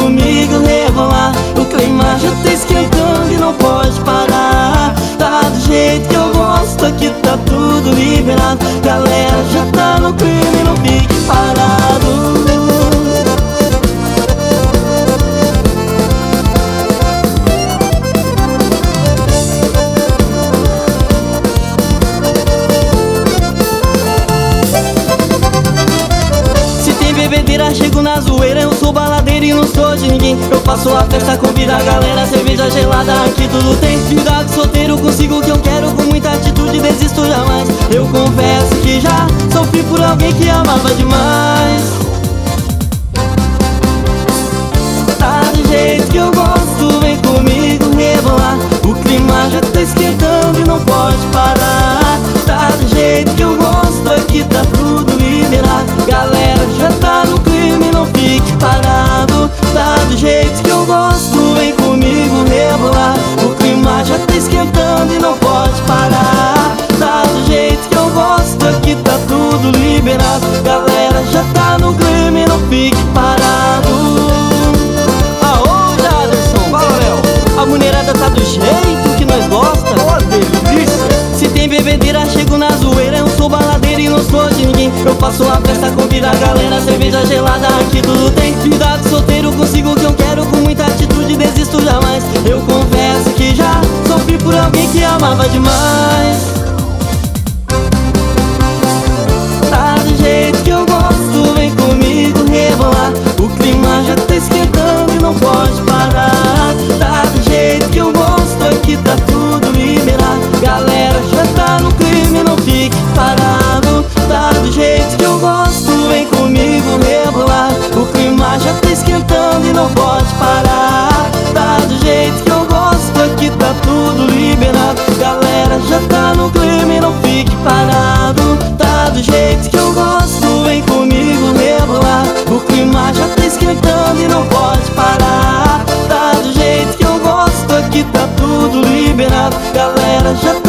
comigo rebolar. O clima já tá esquentando e não pode parar. Tá do jeito que eu gosto, aqui tá tudo liberado. Galera já tá no clima e não fique parado. Bebedeira, chego na zoeira, eu sou baladeiro e não sou de ninguém. Eu faço a festa, convido a galera, cerveja gelada, aqui tudo tem. Vida de solteiro, consigo o que eu quero, com muita atitude, desisto jamais. Eu confesso que já sofri por alguém que amava demais. Tá do jeito que eu gosto, vem comigo rebolar. O clima já tá esquentando e não pode parar. Tá do jeito que eu gosto, aqui tá tudo liberado. Galera já tá no clima e não fique parado. Tá do jeito que eu gosto, vem comigo rebolar. O clima já tá esquentando e não pode parar. Tá do jeito que eu gosto, aqui tá tudo liberado. Galera já tá no clima e não fique parado. Aô, Jaderson, fala, Léo. A mulherada tá do jeito que nós gosta. Ó, delícia. Se tem bebedeira, chego na zoeira, eu sou baladeiro e não sou de ninguém. Eu faço a festa, convido a galera, cerveja gelada, aqui tudo tem. Vida de solteiro, consigo o que eu quero, com muita atitude, desisto jamais. Eu confesso que já sofri por alguém que amava demais. Tá do jeito que eu gosto, vem comigo rebolar. O clima já tá esquentando e não pode parar. Tá do jeito que eu gosto, aqui tá tudo liberado. Galera já tá no clima e não fique parado. Tá do jeito que eu gosto, vem comigo rebolar. O clima já tá esquentando e não pode parar. Tá do jeito que eu gosto, aqui tá tudo liberado. Galera já tá no clima e não fique parado. Tá do jeito que eu gosto, vem comigo rebolar. O clima já tá esquentando e não pode parar. Tá do jeito que eu gosto, aqui tá tudo liberado. Galera já tá